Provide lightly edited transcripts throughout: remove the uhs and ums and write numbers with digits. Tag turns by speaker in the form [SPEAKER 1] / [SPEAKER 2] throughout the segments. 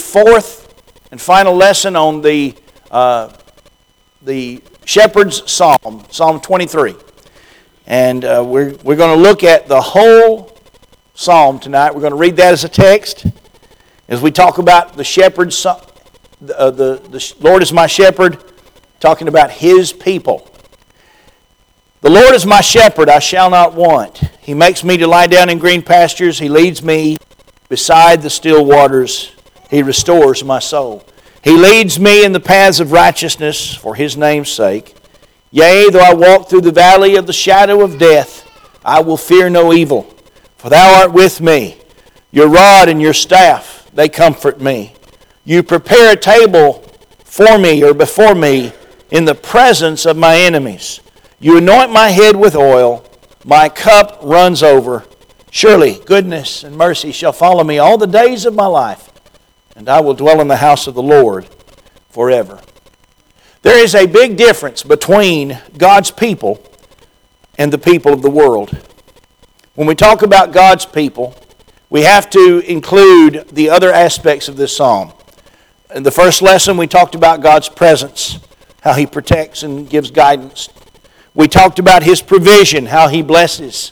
[SPEAKER 1] fourth and final lesson on the Shepherd's Psalm, Psalm 23. And we're going to look at the whole psalm tonight. We're going to read that as a text as we talk about the shepherd's, the Lord is my shepherd, talking about His people. The Lord is my shepherd, I shall not want. He makes me to lie down in green pastures. He leads me beside the still waters. He restores my soul. He leads me in the paths of righteousness for His name's sake. Yea, though I walk through the valley of the shadow of death, I will fear no evil, for Thou art with me. Your rod and your staff, they comfort me. You prepare a table for me or before me in the presence of my enemies. You anoint my head with oil, my cup runs over. Surely goodness and mercy shall follow me all the days of my life, and I will dwell in the house of the Lord forever. There is a big difference between God's people and the people of the world. When we talk about God's people, we have to include the other aspects of this psalm. In the first lesson, we talked about God's presence, how He protects and gives guidance. We talked about His provision, how He blesses.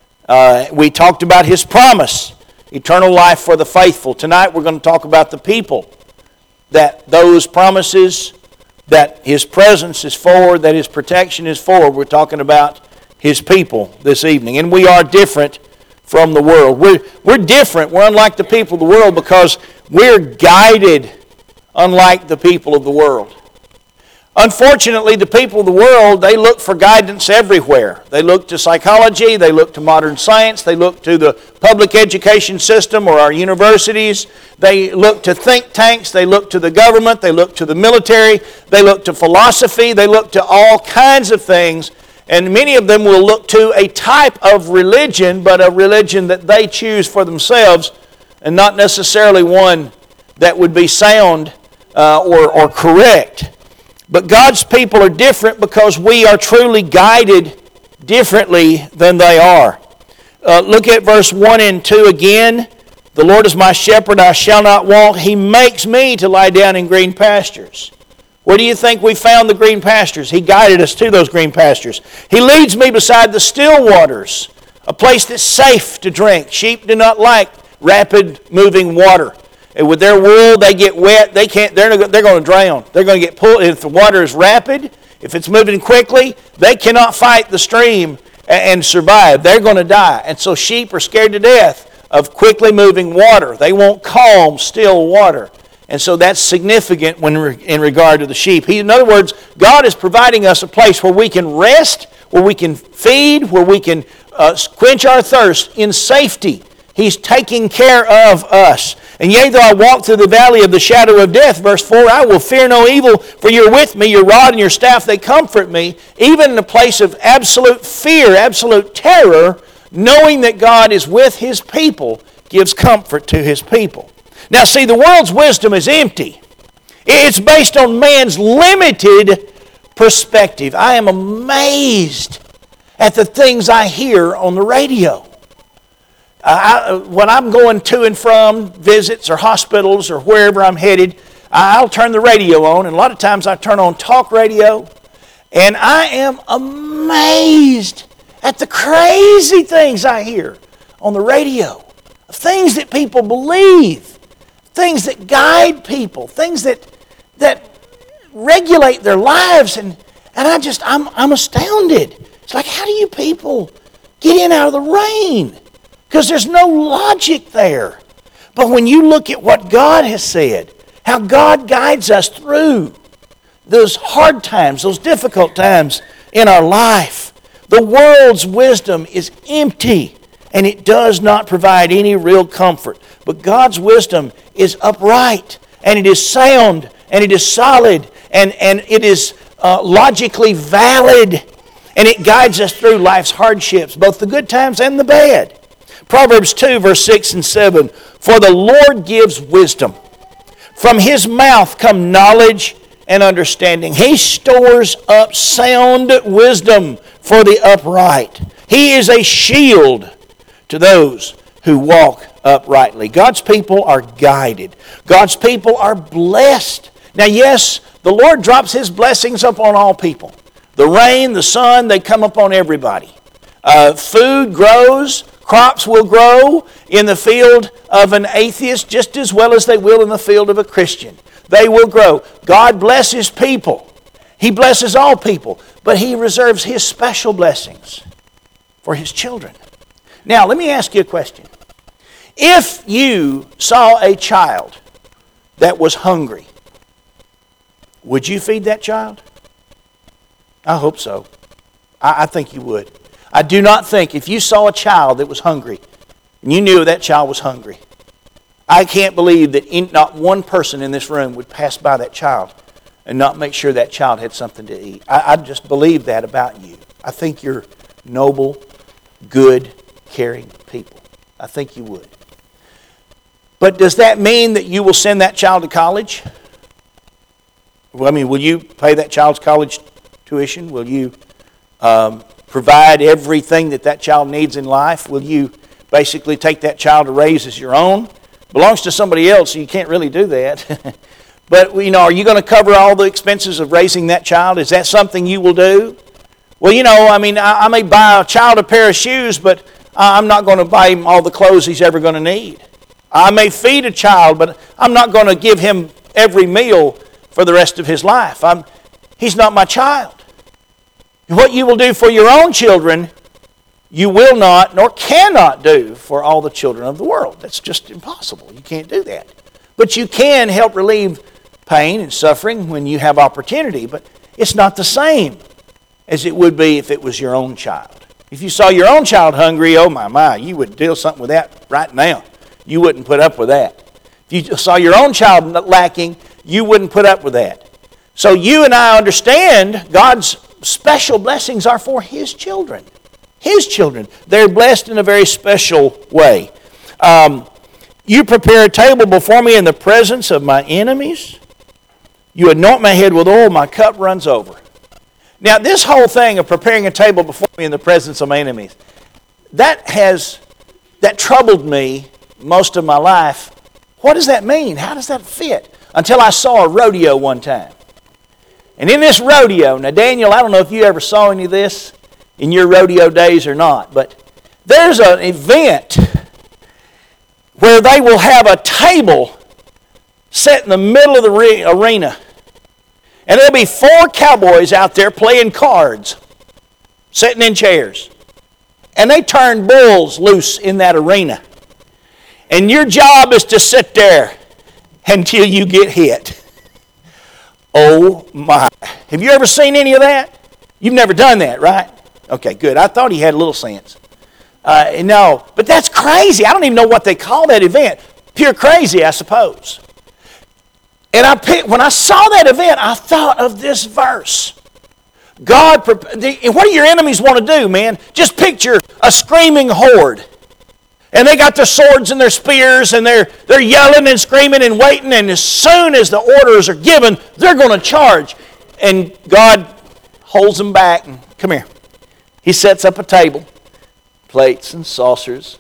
[SPEAKER 1] We talked about His promise, eternal life for the faithful. Tonight we're going to talk about the people, that those promises, that His presence is for, that His protection is for. We're talking about His people this evening. And we are different from the world. We're different. We're unlike the people of the world because we're guided unlike the people of the world. Unfortunately, the people of the world, they look for guidance everywhere. They look to psychology, they look to modern science, they look to the public education system or our universities, they look to think tanks, they look to the government, they look to the military, they look to philosophy, they look to all kinds of things, and many of them will look to a type of religion, but a religion that they choose for themselves, and not necessarily one that would be sound or correct. But God's people are different because we are truly guided differently than they are. Look at verse 1 and 2 again. The Lord is my shepherd, I shall not want. He makes me to lie down in green pastures. Where do you think we found the green pastures? He guided us to those green pastures. He leads me beside the still waters, a place that's safe to drink. Sheep do not like rapid moving water. And with their wool, they get wet. They're going to drown. They're going to get pulled. If the water is rapid, if it's moving quickly, they cannot fight the stream and survive. They're going to die. And so sheep are scared to death of quickly moving water. They want calm, still water. And so that's significant in regard to the sheep. In other words, God is providing us a place where we can rest, where we can feed, where we can quench our thirst in safety. He's taking care of us. And yea, though I walk through the valley of the shadow of death, verse 4, I will fear no evil, for you're with me, your rod and your staff, they comfort me. Even in a place of absolute fear, absolute terror, knowing that God is with His people gives comfort to His people. Now see, the world's wisdom is empty. It's based on man's limited perspective. I am amazed at the things I hear on the radio. When I'm going to and from visits or hospitals or wherever I'm headed, I'll turn the radio on, and a lot of times I turn on talk radio, and I am amazed at the crazy things I hear on the radio, things that people believe, things that guide people, things that regulate their lives, and I'm astounded. It's like, how do you people get in out of the rain? Because there's no logic there. But when you look at what God has said, how God guides us through those hard times, those difficult times in our life, the world's wisdom is empty and it does not provide any real comfort. But God's wisdom is upright and it is sound and it is solid and it is logically valid, and it guides us through life's hardships, both the good times and the bad. Proverbs 2, verse 6 and 7, for the Lord gives wisdom. From His mouth come knowledge and understanding. He stores up sound wisdom for the upright. He is a shield to those who walk uprightly. God's people are guided. God's people are blessed. Now, yes, the Lord drops His blessings upon all people. The rain, the sun, they come upon everybody. Food grows, crops will grow in the field of an atheist just as well as they will in the field of a Christian. They will grow. God blesses people. He blesses all people, but He reserves His special blessings for His children. Now, let me ask you a question. If you saw a child that was hungry, would you feed that child? I hope so. I think you would. I do not think if you saw a child that was hungry and you knew that child was hungry, I can't believe that not one person in this room would pass by that child and not make sure that child had something to eat. I just believe that about you. I think you're noble, good, caring people. I think you would. But does that mean that you will send that child to college? Well, I mean, will you pay that child's college tuition? Will you provide everything that child needs in life? Will you basically take that child to raise as your own? Belongs to somebody else, so you can't really do that. But, are you going to cover all the expenses of raising that child? Is that something you will do? Well, I may buy a child a pair of shoes, but I'm not going to buy him all the clothes he's ever going to need. I may feed a child, but I'm not going to give him every meal for the rest of his life. He's not my child. What you will do for your own children, you will not nor cannot do for all the children of the world. That's just impossible. You can't do that. But you can help relieve pain and suffering when you have opportunity, but it's not the same as it would be if it was your own child. If you saw your own child hungry, oh my, you would do something with that right now. You wouldn't put up with that. If you saw your own child lacking, you wouldn't put up with that. So you and I understand God's special blessings are for His children. His children. They're blessed in a very special way. You prepare a table before me in the presence of my enemies. You anoint my head with oil, my cup runs over. Now, this whole thing of preparing a table before me in the presence of my enemies, that troubled me most of my life. What does that mean? How does that fit? Until I saw a rodeo one time. And in this rodeo, now Daniel, I don't know if you ever saw any of this in your rodeo days or not, but there's an event where they will have a table set in the middle of the arena. And there'll be 4 cowboys out there playing cards, sitting in chairs. And they turn bulls loose in that arena. And your job is to sit there until you get hit. Oh my. Have you ever seen any of that? You've never done that, right? Okay, good. I thought he had a little sense. No, but that's crazy. I don't even know what they call that event. Pure crazy, I suppose. And when I saw that event, I thought of this verse. What do your enemies want to do, man? Just picture a screaming horde. And they got their swords and their spears, and they're yelling and screaming and waiting, and as soon as the orders are given, they're going to charge. And God holds them back, and come here. He sets up a table, plates and saucers,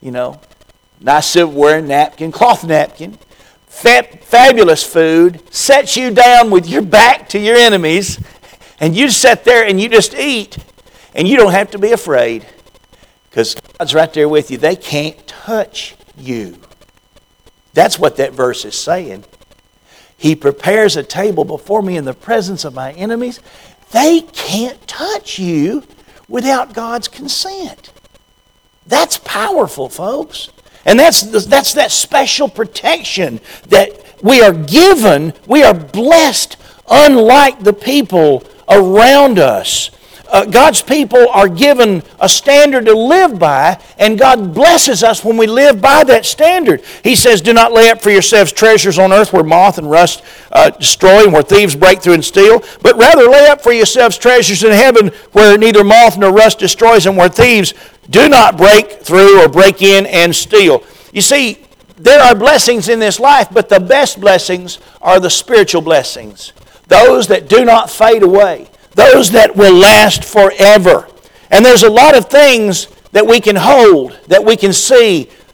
[SPEAKER 1] nice silverware, napkin, cloth napkin, fabulous food, sets you down with your back to your enemies, and you sit there and you just eat, and you don't have to be afraid. Because God's right there with you. They can't touch you. That's what that verse is saying. He prepares a table before me in the presence of my enemies. They can't touch you without God's consent. That's powerful, folks. And that's that special protection that we are given. We are blessed unlike the people around us. God's people are given a standard to live by, and God blesses us when we live by that standard. He says, do not lay up for yourselves treasures on earth where moth and rust destroy and where thieves break through and steal, but rather lay up for yourselves treasures in heaven where neither moth nor rust destroys and where thieves do not break through or break in and steal. You see, there are blessings in this life, but the best blessings are the spiritual blessings. Those that do not fade away. Those that will last forever. And there's a lot of things that we can hold, that we can see,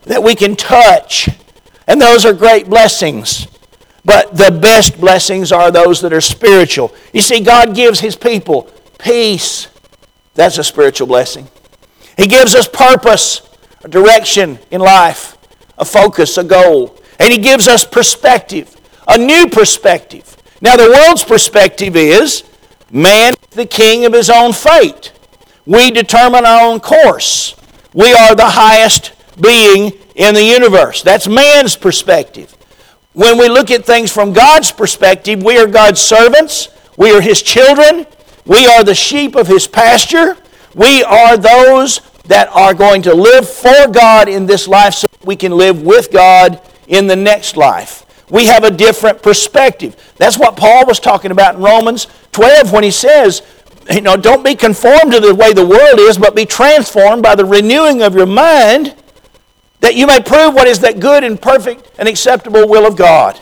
[SPEAKER 1] that we can touch. And those are great blessings. But the best blessings are those that are spiritual. You see, God gives His people peace. That's a spiritual blessing. He gives us purpose, a direction in life, a focus, a goal. And He gives us perspective, a new perspective. Now, the world's perspective is man is the king of his own fate. We determine our own course. We are the highest being in the universe. That's man's perspective. When we look at things from God's perspective, we are God's servants. We are His children. We are the sheep of His pasture. We are those that are going to live for God in this life so we can live with God in the next life. We have a different perspective. That's what Paul was talking about in Romans 12 when he says, don't be conformed to the way the world is, but be transformed by the renewing of your mind, that you may prove what is that good and perfect and acceptable will of God.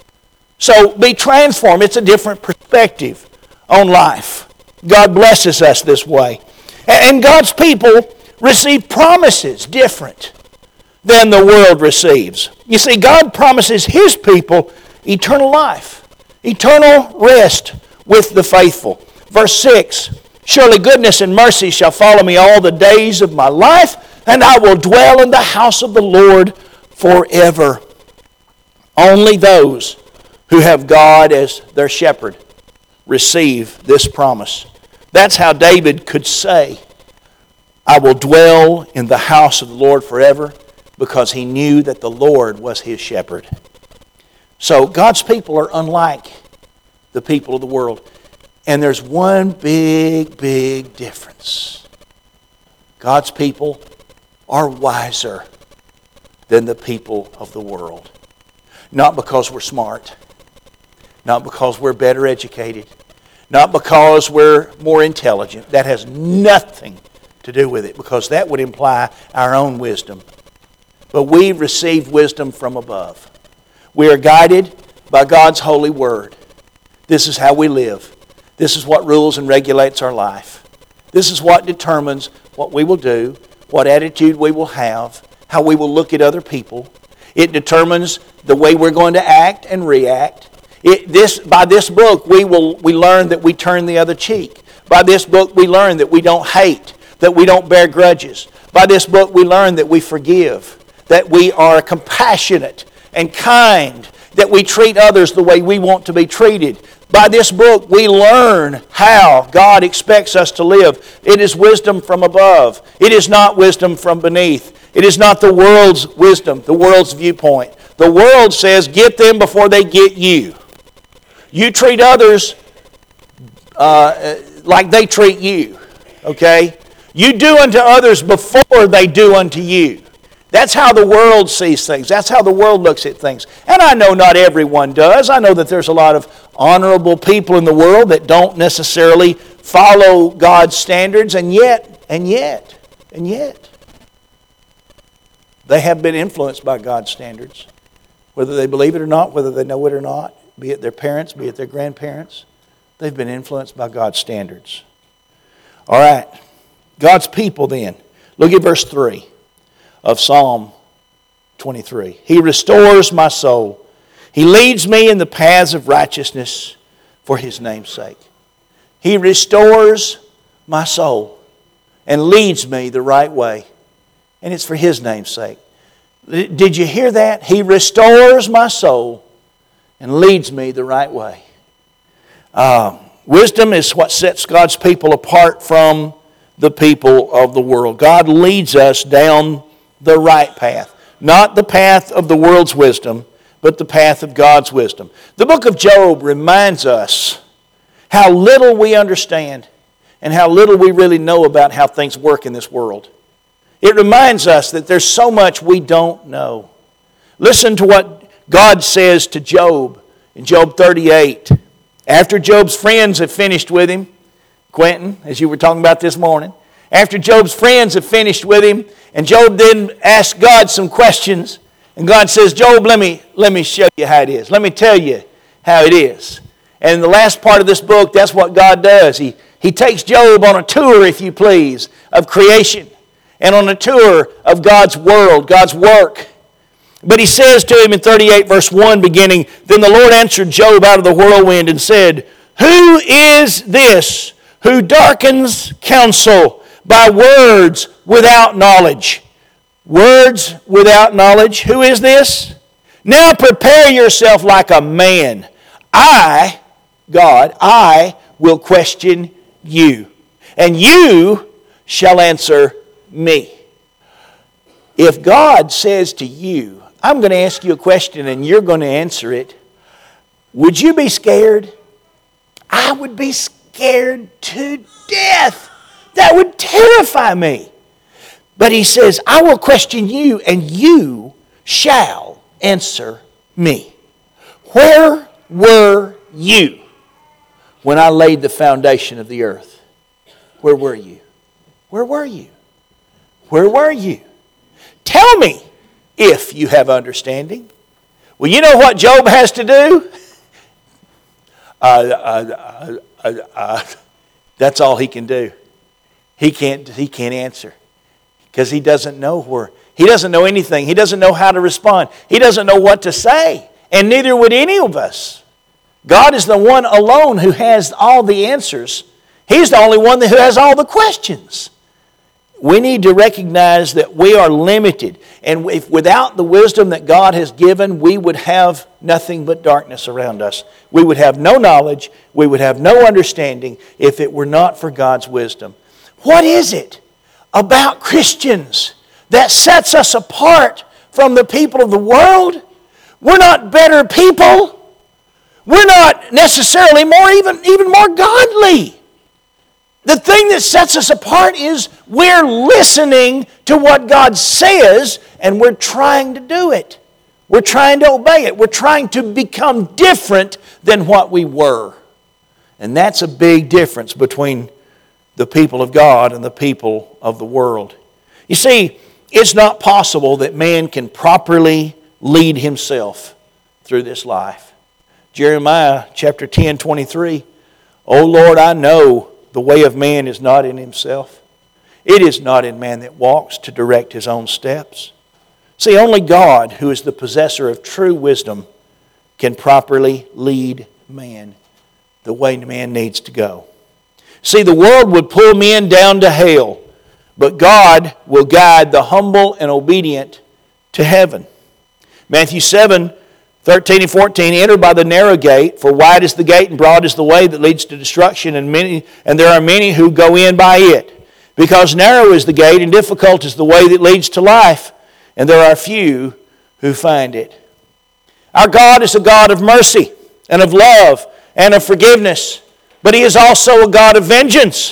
[SPEAKER 1] So be transformed. It's a different perspective on life. God blesses us this way. And God's people receive promises different than the world receives. You see, God promises His people eternal life, eternal rest with the faithful. Verse 6, surely goodness and mercy shall follow me all the days of my life, and I will dwell in the house of the Lord forever. Only those who have God as their shepherd receive this promise. That's how David could say, I will dwell in the house of the Lord forever, because he knew that the Lord was his shepherd. So God's people are unlike the people of the world. And there's one big, big difference. God's people are wiser than the people of the world. Not because we're smart. Not because we're better educated. Not because we're more intelligent. That has nothing to do with it, because that would imply our own wisdom. But we receive wisdom from above. We are guided by God's holy word. This is how we live. This is what rules and regulates our life. This is what determines what we will do, what attitude we will have, how we will look at other people. It determines the way we're going to act and react. By this book, we learn that we turn the other cheek. By this book, we learn that we don't hate, that we don't bear grudges. By this book, we learn that we forgive, that we are compassionate and kind, that we treat others the way we want to be treated. By this book, we learn how God expects us to live. It is wisdom from above. It is not wisdom from beneath. It is not the world's wisdom, the world's viewpoint. The world says, get them before they get you. You treat others like they treat you. Okay? You do unto others before they do unto you. That's how the world sees things. That's how the world looks at things. And I know not everyone does. I know that there's a lot of honorable people in the world that don't necessarily follow God's standards, and yet, they have been influenced by God's standards. Whether they believe it or not, whether they know it or not, be it their parents, be it their grandparents, they've been influenced by God's standards. All right. God's people then. Look at verse 3 of Psalm 23. He restores my soul. He leads me in the paths of righteousness for His name's sake. He restores my soul and leads me the right way. And it's for His name's sake. Did you hear that? He restores my soul and leads me the right way. Wisdom is what sets God's people apart from the people of the world. God leads us down the right path. Not the path of the world's wisdom, but the path of God's wisdom. The book of Job reminds us how little we understand and how little we really know about how things work in this world. It reminds us that there's so much we don't know. Listen to what God says to Job in Job 38. After Job's friends have finished with him, Quentin, as you were talking about this morning, after Job's friends have finished with him, and Job then asks God some questions, and God says, Job, let me show you how it is. Let me tell you how it is. And in the last part of this book, that's what God does. He takes Job on a tour, if you please, of creation. and on a tour of God's world, God's work. But he says to him in 38 verse 1 beginning, "Then the Lord answered Job out of the whirlwind and said, Who is this who darkens counsel by words without knowledge?" Words without knowledge. Who is this? "Now prepare yourself like a man. I, God, I will question you, and you shall answer me." If God says to you, "I'm going to ask you a question and you're going to answer it," would you be scared? I would be scared to death. That would terrify me. But he says, "I will question you and you shall answer me." Where were you when I laid the foundation of the earth? Where were you? Where were you? Where were you? Tell me if you have understanding. Well, you know what Job has to do? That's all he can do. He can't answer because he doesn't know where. He doesn't know anything. He doesn't know how to respond. He doesn't know what to say, and neither would any of us. God is the one alone who has all the answers. He's the only one who has all the questions. We need to recognize that we are limited, and if without the wisdom that God has given, we would have nothing but darkness around us. We would have no knowledge, we would have no understanding if it were not for God's wisdom. What is it about Christians that sets us apart from the people of the world? We're not better people. We're not necessarily even more godly. The thing that sets us apart is we're listening to what God says and we're trying to do it. We're trying to obey it. We're trying to become different than what we were. And that's a big difference between the people of God and the people of the world. You see, it's not possible that man can properly lead himself through this life. Jeremiah chapter 10:23, "O Lord, I know the way of man is not in himself. It is not in man that walks to direct his own steps." See, only God, who is the possessor of true wisdom, can properly lead man the way man needs to go. See, the world would pull men down to hell, but God will guide the humble and obedient to heaven. Matthew 7:13 and 14, "Enter by the narrow gate, for wide is the gate and broad is the way that leads to destruction, and there are many who go in by it. Because narrow is the gate and difficult is the way that leads to life, and there are few who find it." Our God is a God of mercy and of love and of forgiveness, but He is also a God of vengeance.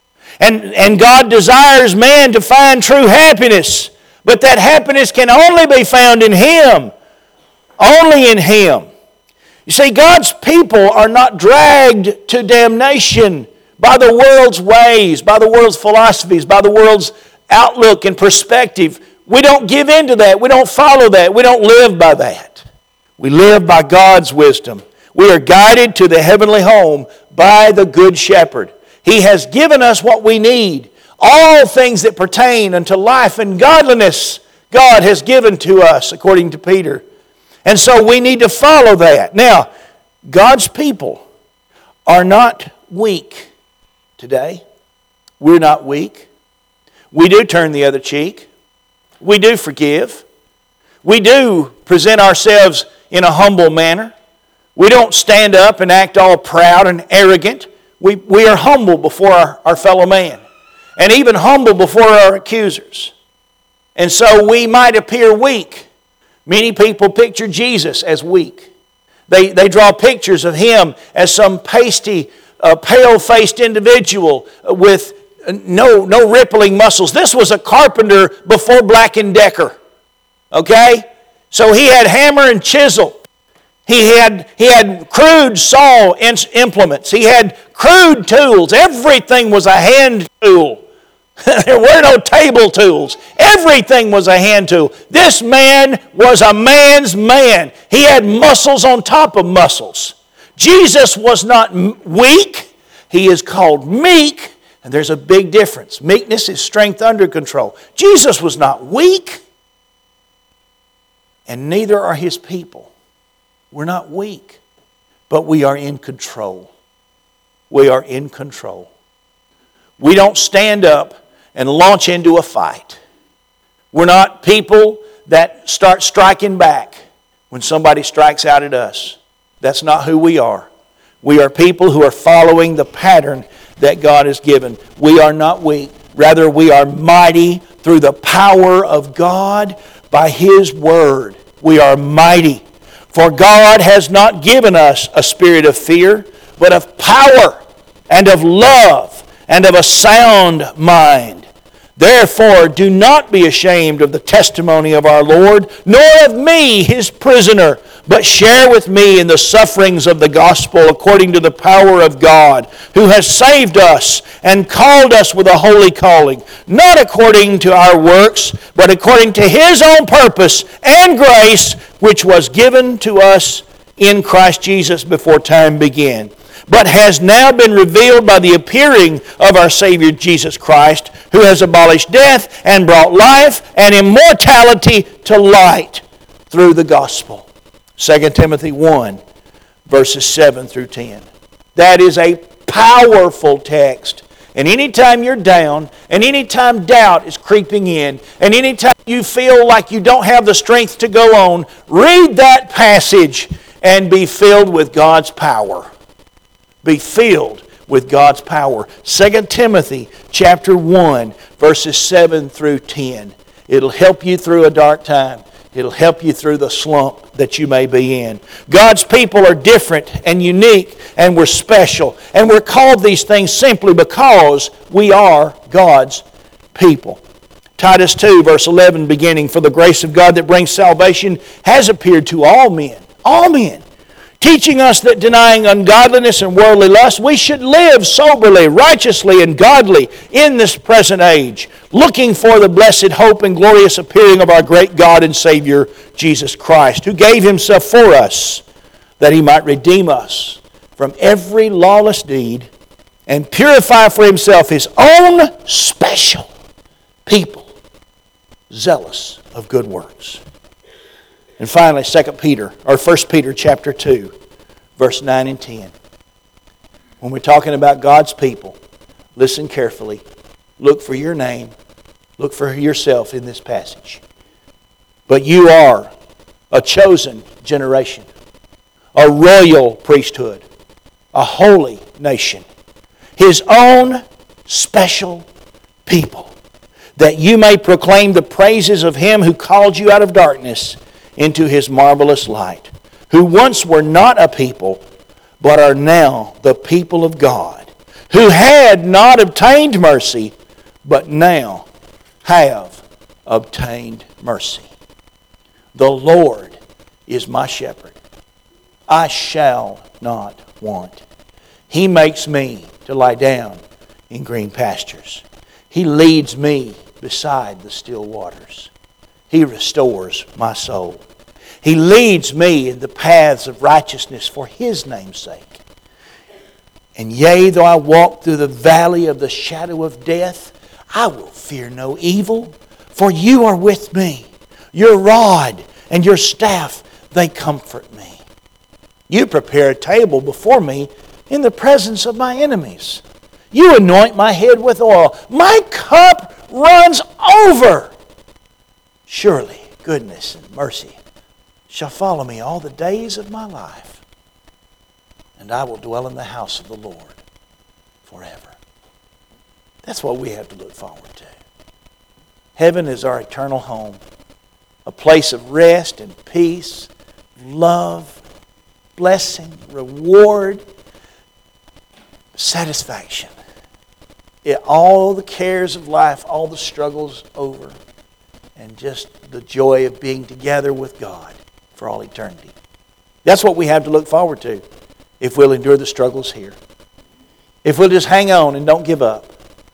[SPEAKER 1] And God desires man to find true happiness, but that happiness can only be found in Him. Only in Him. You see, God's people are not dragged to damnation by the world's ways, by the world's philosophies, by the world's outlook and perspective. We don't give in to that. We don't follow that. We don't live by that. We live by God's wisdom. We are guided to the heavenly home by the Good Shepherd. He has given us what we need. All things that pertain unto life and godliness, God has given to us, according to Peter. And so we need to follow that. Now, God's people are not weak today. We're not weak. We do turn the other cheek. We do forgive. We do present ourselves in a humble manner. We don't stand up and act all proud and arrogant. We are humble before our fellow man, and even humble before our accusers. And so we might appear weak. Many people picture Jesus as weak. They draw pictures of Him as some pasty, pale-faced individual with no rippling muscles. This was a carpenter before Black & Decker. Okay? So he had hammer and chisel. He had crude saw implements. He had crude tools. Everything was a hand tool. There were no table tools. Everything was a hand tool. This man was a man's man. He had muscles on top of muscles. Jesus was not weak. He is called meek And there's a big difference. Meekness is strength under control. Jesus was not weak, and neither are His people. We're not weak, but we are in control. We are in control. We don't stand up and launch into a fight. We're not people that start striking back when somebody strikes out at us. That's not who we are. We are people who are following the pattern that God has given. We are not weak. Rather, we are mighty through the power of God by His Word. We are mighty. For God has not given us a spirit of fear, but of power and of love and of a sound mind. Therefore, do not be ashamed of the testimony of our Lord, nor of me, His prisoner, but share with me in the sufferings of the gospel according to the power of God, who has saved us and called us with a holy calling, not according to our works, but according to His own purpose and grace, which was given to us in Christ Jesus before time began, but has now been revealed by the appearing of our Savior Jesus Christ, who has abolished death and brought life and immortality to light through the gospel. 2 Timothy 1, verses 7 through 10. That is a powerful text. And anytime you're down, and anytime doubt is creeping in, and anytime you feel like you don't have the strength to go on, read that passage and be filled with God's power. Be filled with God's power. 2 Timothy chapter 1, verses 7 through 10. It'll help you through a dark time. It'll help you through the slump that you may be in. God's people are different and unique, and we're special. And we're called these things simply because we are God's people. Titus 2, verse 11, beginning, "For the grace of God that brings salvation has appeared to all men," teaching us that denying ungodliness and worldly lust, we should live soberly, righteously, and godly in this present age, looking for the blessed hope and glorious appearing of our great God and Savior, Jesus Christ, who gave Himself for us, that He might redeem us from every lawless deed and purify for Himself His own special people, zealous of good works. And finally, 1 Peter chapter 2, verse 9 and 10. When we're talking about God's people, listen carefully. Look for your name. Look for yourself in this passage. But you are a chosen generation, a royal priesthood, a holy nation, His own special people, that you may proclaim the praises of Him who called you out of darkness into His marvelous light, who once were not a people, but are now the people of God, who had not obtained mercy, but now have obtained mercy. The Lord is my shepherd. I shall not want. He makes me to lie down in green pastures. He leads me beside the still waters. He restores my soul. He leads me in the paths of righteousness for His name's sake. And yea, though I walk through the valley of the shadow of death, I will fear no evil, for You are with me. Your rod and Your staff, they comfort me. You prepare a table before me in the presence of my enemies. You anoint my head with oil. My cup runs over. Surely goodness and mercy shall follow me all the days of my life, and I will dwell in the house of the Lord forever. That's what we have to look forward to. Heaven is our eternal home, a place of rest and peace, love, blessing, reward, satisfaction. All the cares of life, all the struggles over, and just the joy of being together with God for all eternity. That's what we have to look forward to if we'll endure the struggles here. If we'll just hang on and don't give up,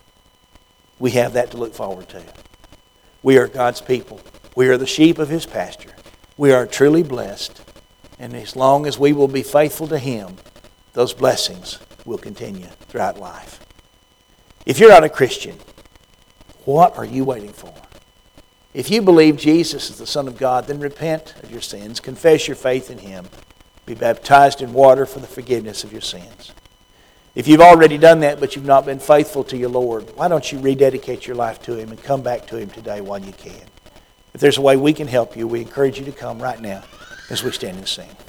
[SPEAKER 1] we have that to look forward to. We are God's people. We are the sheep of His pasture. We are truly blessed. And as long as we will be faithful to Him, those blessings will continue throughout life. If you're not a Christian, what are you waiting for? If you believe Jesus is the Son of God, then repent of your sins, confess your faith in Him, be baptized in water for the forgiveness of your sins. If you've already done that but you've not been faithful to your Lord, why don't you rededicate your life to Him and come back to Him today while you can? If there's a way we can help you, we encourage you to come right now as we stand and sing.